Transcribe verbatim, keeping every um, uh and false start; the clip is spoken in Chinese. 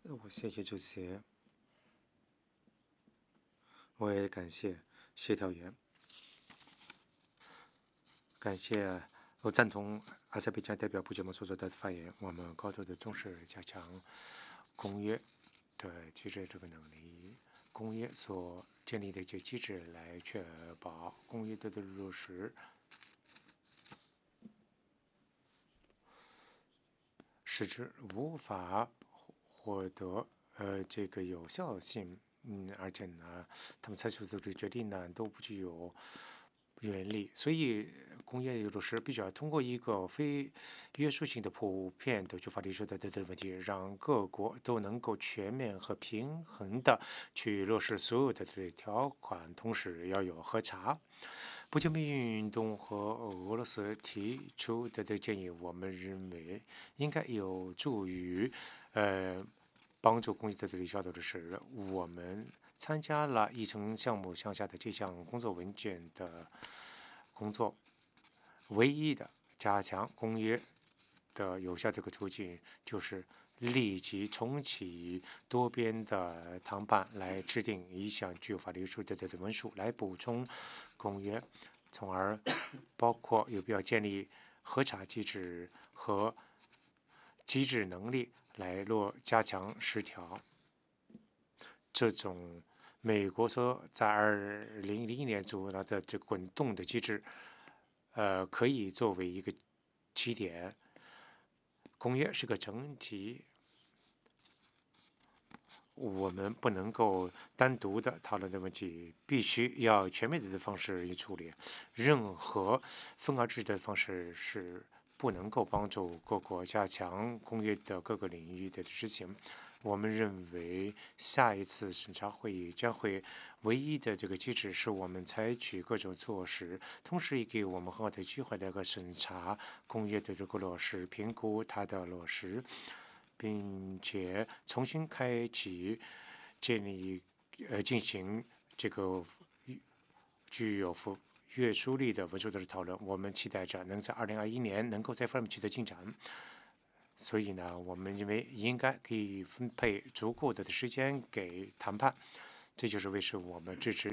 我谢谢主席，我也感谢协调员，感谢我赞同阿塞拜疆代表布杰莫所做的发言。我们高度的重视加强公约的机制这个能力，公约所建立的一些机制来确保公约的落实，使之无法获得呃这个有效性。嗯，而且呢，他们采取的这个决定呢都不具有原理，所以工业有的时必须要通过一个非约束性的普遍的就法律说的的问题，让各国都能够全面和平衡的去落实所有的这些条款，同时要有核查。不救命运动和俄罗斯提出的的建议，我们认为应该有助于呃帮助公益的这里效度的是，我们参加了议程项目项下的这项工作文件的工作，唯一的加强公约的有效这个途径，就是立即重启多边的谈判，来制定一项具有法律约束力的文书，来补充公约，从而包括有必要建立核查机制和机制能力来落加强十条。这种美国说在二零零一年组了的这滚动的机制，呃，可以作为一个起点。公约是个整体，我们不能够单独的讨论的问题，必须要全面的方式去处理。任何分而治的方式是不能够帮助各国加强公约的各个领域的执行。我们认为下一次审查会议将会唯一的这个机制是我们采取各种措施，同时也给我们很好的机会来个审查公约的这个落实，评估它的落实，并且重新开启建立呃进行这个具有负约束力的文书的讨论。我们期待着能在二零二一年能够在方面取得进展。所以呢，我们认为应该可以分配足够的时间给谈判，这就是为什么我们支持